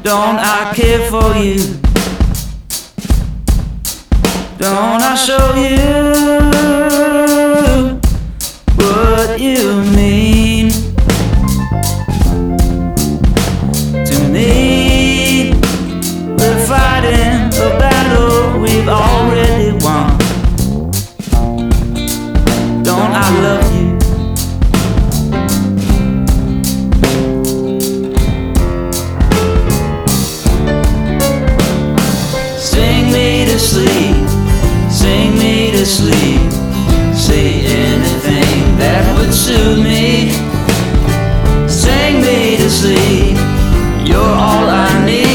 Don't I care for you? Don't I show you what you mean?